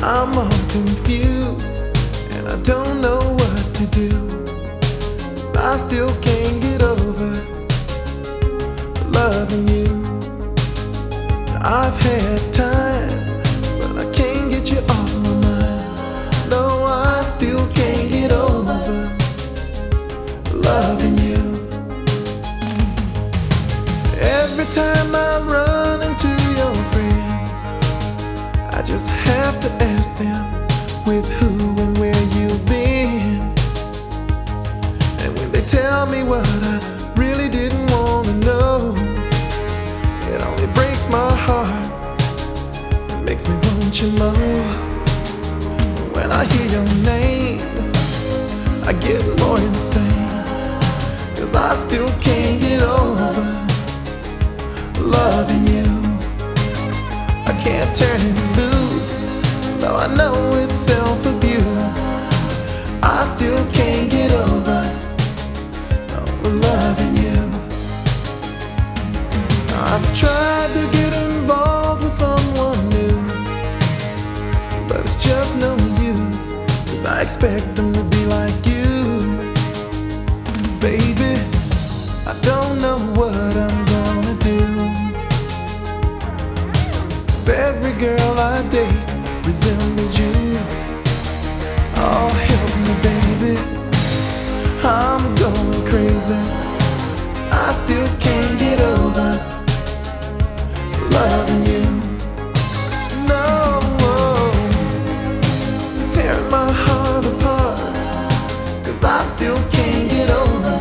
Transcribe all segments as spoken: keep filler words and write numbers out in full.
I'm all confused and I don't know what to do, 'cause I still can't get over loving you. I've had time, but I can't get you off my mind. No, I still can't get over loving you. Every time I run into your friends, I just have to ask them with who and where you've been. And when they tell me what I really didn't want to know, it only breaks my heart. It makes me want you more. When I hear your name, I get more insane, 'cause I still can't get over loving you. I can't turn it loose, though I know it's self-abuse. I still can't get over loving you. I've tried to get involved with someone new, but it's just no use, 'cause I expect them to be like you. Baby, I don't know what I'm gonna do, 'cause every girl I date resembles you. Oh, help me, baby, I'm going crazy. I still can't get over loving you. No, it's tearing my heart apart, 'cause I still can't get over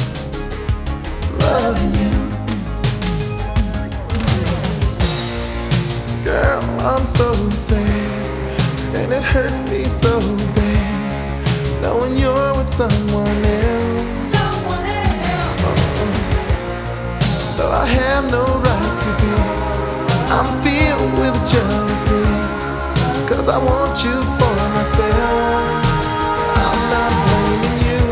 loving you. Girl, I'm so sad, and it hurts me so bad, knowing you're with someone else. Someone else. Uh-uh. Though I have no right to be, I'm filled with jealousy, 'cause I want you for myself. I'm not blaming you,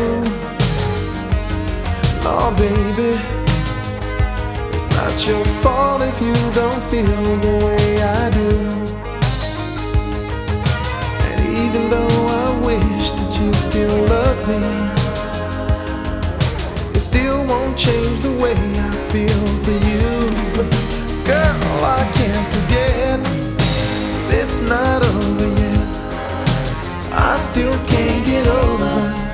oh baby, it's not your fault if you don't feel the way I do. And even though I wish that you still love me, it still won't change the way I feel for you. Girl, I can't forget, it's not over yet. I still can't get over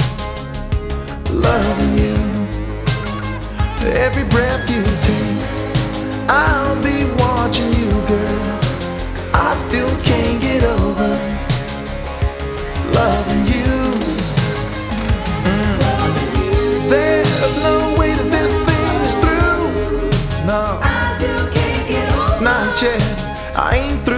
loving you. Every breath you take, I'll be watching you, girl, 'cause I still can't get over loving you. Mm. Loving you. There's no way that this thing is through. No, I still can't get over. not yet. I ain't through.